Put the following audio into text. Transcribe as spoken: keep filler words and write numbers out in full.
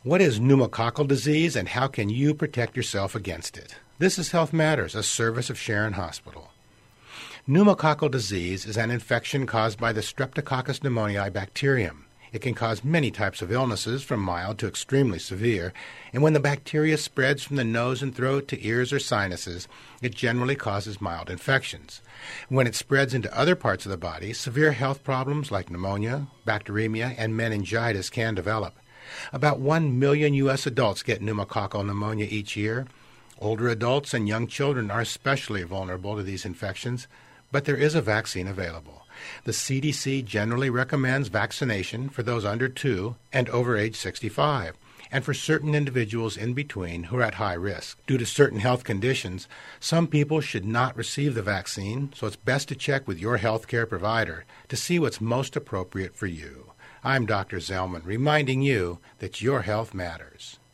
What is pneumococcal disease and how can you protect yourself against it? This is Health Matters, a service of Sharon Hospital. Pneumococcal disease is an infection caused by the Streptococcus pneumoniae bacterium. It can cause many types of illnesses, from mild to extremely severe, and when the bacteria spreads from the nose and throat to ears or sinuses, it generally causes mild infections. When it spreads into other parts of the body, severe health problems like pneumonia, bacteremia, and meningitis can develop. About one million U S adults get pneumococcal pneumonia each year. Older adults and young children are especially vulnerable to these infections, but there is a vaccine available. The C D C generally recommends vaccination for those under two and over age sixty-five, and for certain individuals in between who are at high risk. Due to certain health conditions, some people should not receive the vaccine, so it's best to check with your health care provider to see what's most appropriate for you. I'm Doctor Zellman, reminding you that your health matters.